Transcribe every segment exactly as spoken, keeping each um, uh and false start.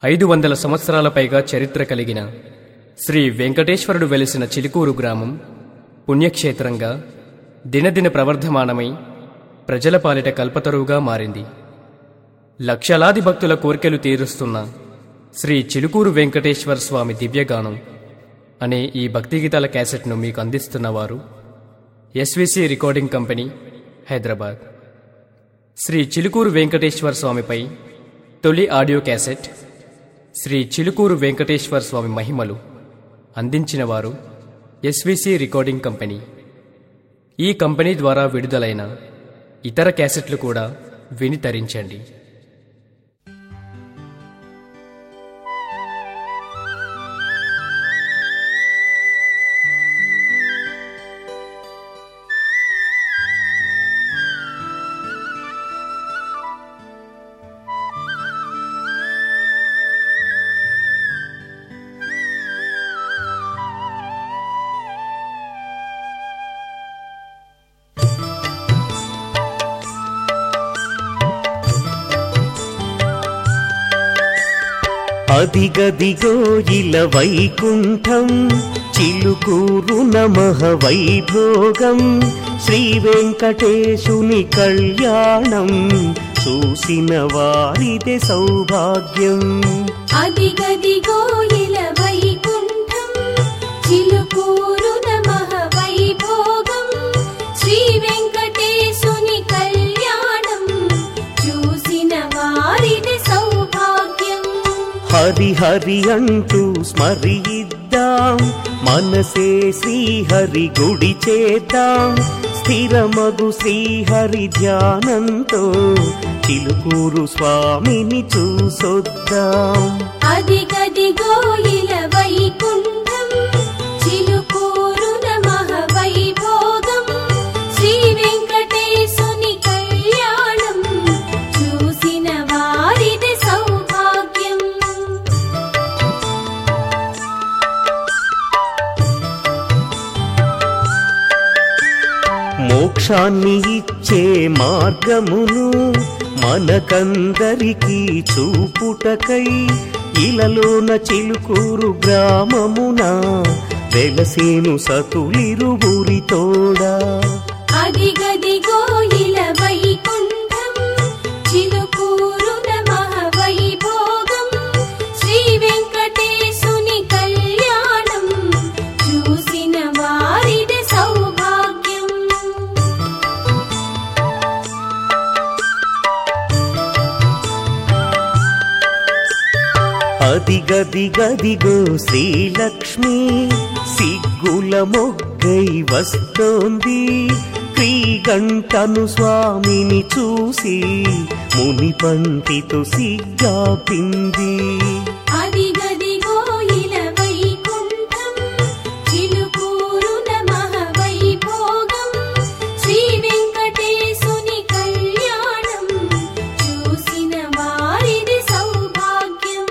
ఐదు వందల సంవత్సరాల పైగా చరిత్ర కలిగిన శ్రీ వెంకటేశ్వరుడు వెలిసిన చిలుకూరు గ్రామం పుణ్యక్షేత్రంగా దినదిన ప్రవర్ధమానమై ప్రజల పాలిట కల్పతరువుగా మారింది. లక్షలాది భక్తుల కోర్కెలు తీరుస్తున్న శ్రీ చిలుకూరు వెంకటేశ్వర స్వామి దివ్యగానం అనే ఈ భక్తిగీతాల క్యాసెట్ను మీకు అందిస్తున్నవారు SVC recording company, Hyderabad. Shri Chilkur Venkateswara స్వామిపై తొలి ఆడియో క్యాసెట్ శ్రీ చిలుకూరు వెంకటేశ్వర స్వామి మహిమలు అందించిన వారు ఎస్విసి రికార్డింగ్ కంపెనీ. ఈ కంపెనీ ద్వారా విడుదలైన ఇతర క్యాసెట్లు కూడా విని తరించండి. అదిగదిగో ఇల వైకుంఠం చిలుకూరు నమః వైభోగం, శ్రీ వెంకటేశుని కళ్యాణం చూసిన వారిదే సౌభాగ్యం. అదిగదిగో ఇల వైకుంఠం చిలుకూరు నమః వైభోగం, శ్రీ వెంకటేశుని కళ్యాణం చూసిన వారిదే సౌభాగ్యం. హరి హరి అంటూ స్మరిద్దాం, మనసే శ్రీహరి గుడి చేద్దాం, స్థిరమగు శ్రీహరి ధ్యానంతో చిలుకూరు స్వామిని చూసొద్దాం. అదిగదిగో ఇల వైకుంఠం చిలుకూరు నమః వైభోగం, శ్రీ వెంకటేశుని కళ్యాణం చూసిన వారిదే సౌభాగ్యం. మోక్షాన్ని ఇచ్చే మార్గమును మనకందరికీ చూపుటకై ఇలలోన చిలుకూరు గ్రామమున వెలసేను సతులిరువురి తోడా. అదిగదిగో ఇల వైకుంఠం చిలుకూరు నమః వైభోగం, శ్రీ వెంకటేశుని కళ్యాణం చూసిన వారిదే సౌభాగ్యం. అదిగదిగదిగో శ్రీలక్ష్మి సిగ్గుల మొగ్గై వస్తోంది, శ్రీగంటను స్వామిని చూసి ముని పంటితో సిగ్గాపింది. అదిగదిగో ఇల వైకుంఠం చిలుకూరు నమః వైభోగం, శ్రీ వెంకటేశుని కళ్యాణం చూసిన వారిది సౌభాగ్యం.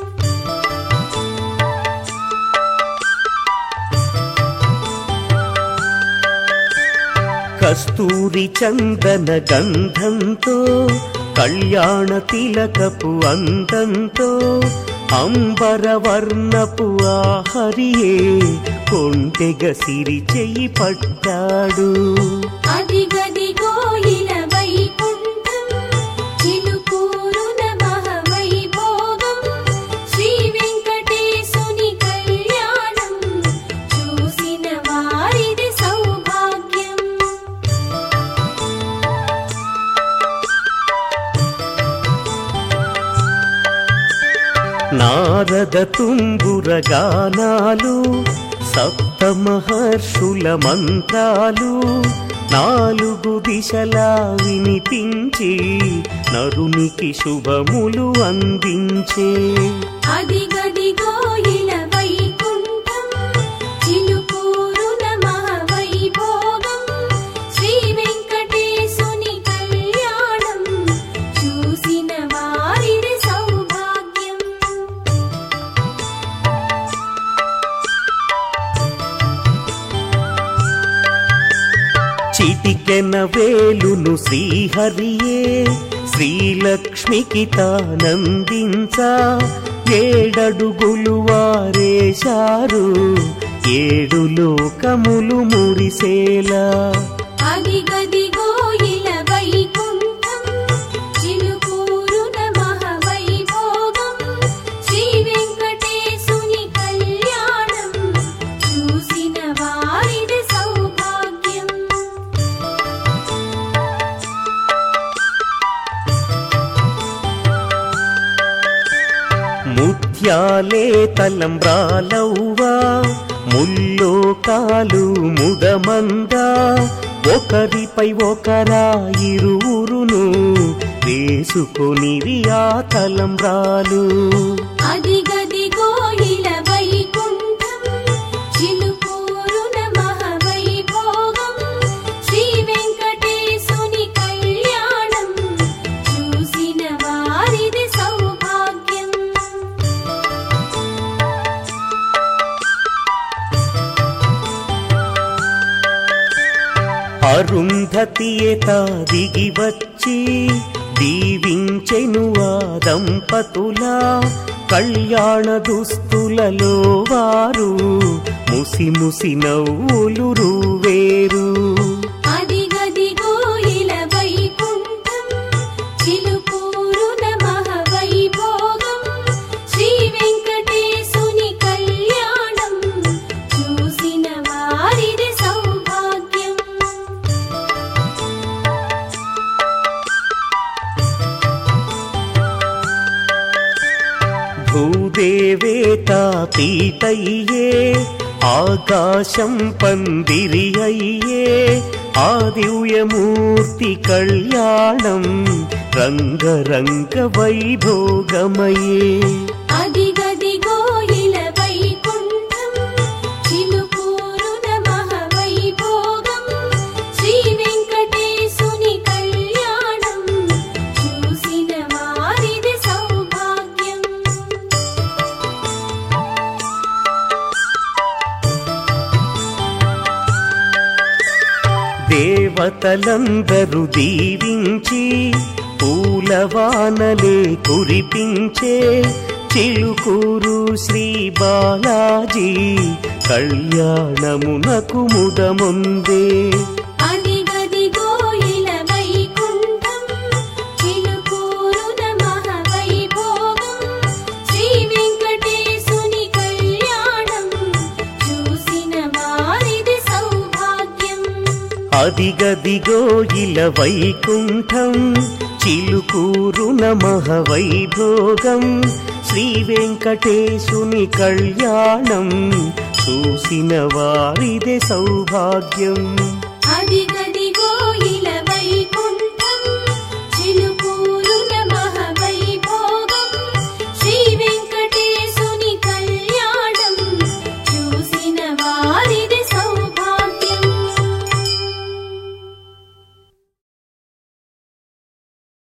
కస్తూరి చందన గంధంతో కళ్యాణ తిలకపు అందంతో అంబరవర్ణపు ఆహరియే కొంటెగ సిరి చెయ్యి పట్టాడు. అదిగదిగో ఇల వైకుంఠం చిలుకూరు నమః వైభోగం, శ్రీ వెంకటేశుని కళ్యాణం చూసిన వారిది సౌభాగ్యం. నారద తుంబుర గానాలు, సప్త మహర్షుల మంత్రాలు నాలుగు దిశలా వినిపించి నరునికి శుభములు అందించే. అదిగదిగో ఇల వైకుంఠం చిలుకూరు నమః వైభోగం, శ్రీ వెంకటేశుని కళ్యాణం చూసిన వారిది సౌభాగ్యం. చిటిక సిరికెన వేలును శ్రీహరియే శ్రీలక్ష్మికి తానందించా ఏడడుగులు వారేశారు ఏడు లోకములు మురిసేలా అదిగదిగో ఇల వైకుంఠం చిలుకూరున మహావైభోగం శ్రీ వెంకటేశుని కళ్యాణం చూసిన వారిది సౌభాగ్యం. ముత్యాలే తలంబ్రాలవ్వా ముల్లోకాలు ముదమందా ఒకరిపై ఒకరా ఇరువురును వేసుకొనిరి ఆ తలంబ్రాలు. అదిగదిగో ఇల వైకుంఠం చిలుకూరున మహావైభోగం శ్రీ వెంకటేశుని కళ్యాణం చూసిన వారిది సౌభాగ్యం. అరుంధతియత దిగి వచ్చి దీవించెను ఆ దంపతులా కళ్యాణ దుస్తులలో వారు ముసి ముసి నవ్వులు రూవేరు. అదిగదిగో ఇల వైకుంఠం చిలుకూరున మహావైభోగం శ్రీ వెంకటేశుని కళ్యాణం చూసిన వారిది సౌభాగ్యం. భూదేవేత పీటయ్యే ఆకాశం పందిరి అయ్యే ఆ దివ్యమూర్తి కళ్యాణం రంగరంగ వైభోగమయే. అదిగదిగో ఇల వైకుంఠం చిలుకూరున మహావైభోగం శ్రీ వెంకటేశుని కళ్యాణం చూసిన వారిది సౌభాగ్యం. దేవతలందరూ దీవించి పూలవానలే కురిపించే చిలుకూరు శ్రీ బాలాజీ కళ్యాణమునకు ముదముందే. అదిగదిగో ఇల వైకుంఠం చిలుకూరున మహావైభోగం శ్రీ వెంకటేశుని కళ్యాణం చూసిన వారిది సౌభాగ్యం. అదిగదిగో ఇల వైకుంఠం చిలుకూరున మహావైభోగం శ్రీ వెంకటేశుని కళ్యాణం చూసిన వారిదే సౌభాగ్యం.